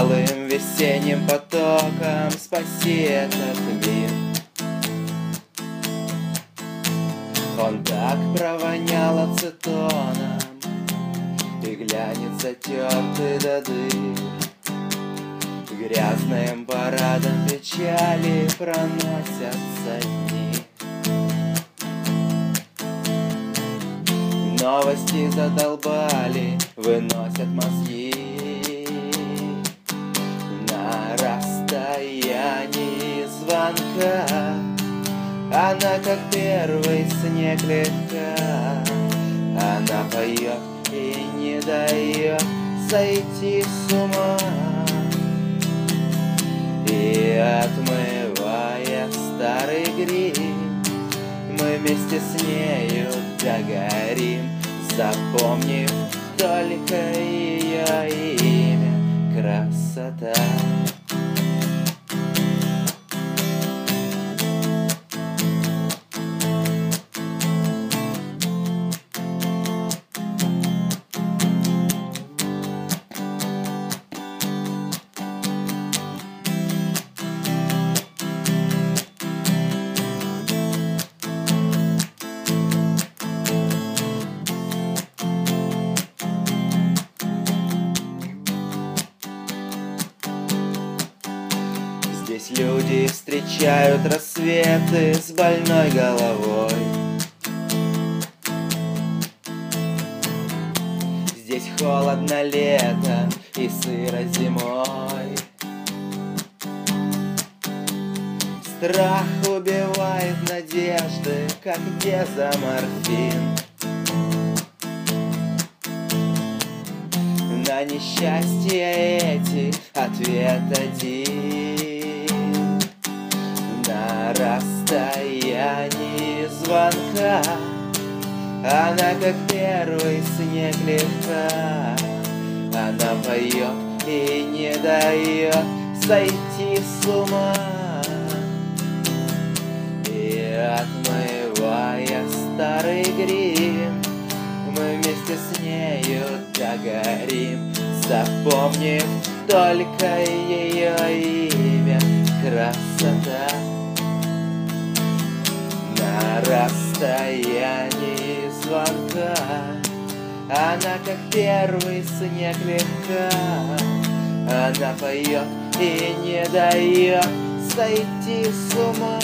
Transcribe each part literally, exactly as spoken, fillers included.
Алым весенним потоком спаси этот мир. Он так провонял ацетоном и глянец затертый до дыр. Грязным парадом печали проносятся дни. Новости задолбали, выносят мозги. На расстоянии звонка она, как первый снег, легка. Она поет и не дает сойти с ума. И отмывая старый грим, мы вместе с нею догорим, запомнив только ее имя — красота. Здесь люди встречают рассветы с больной головой. Здесь холодно летом и сыро зимой. Страх убивает надежды, как дезоморфин. На несчастье эти ответ один. На расстоянии звонка она, как первый снег, легка. Она поет и не дает сойти с ума. И отмывая старый грим, мы вместе с нею догорим, запомнив только ее имя — красота. На расстоянии звонка она, как первый снег, легка. Она поет и не дает сойти с ума.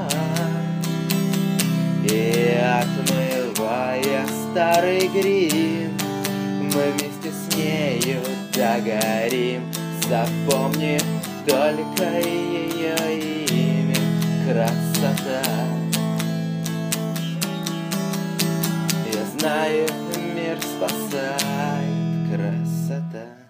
И отмывая старый грим, мы вместе с нею догорим, запомнив только ее имя — красота. Я знаю, мир спасает красота.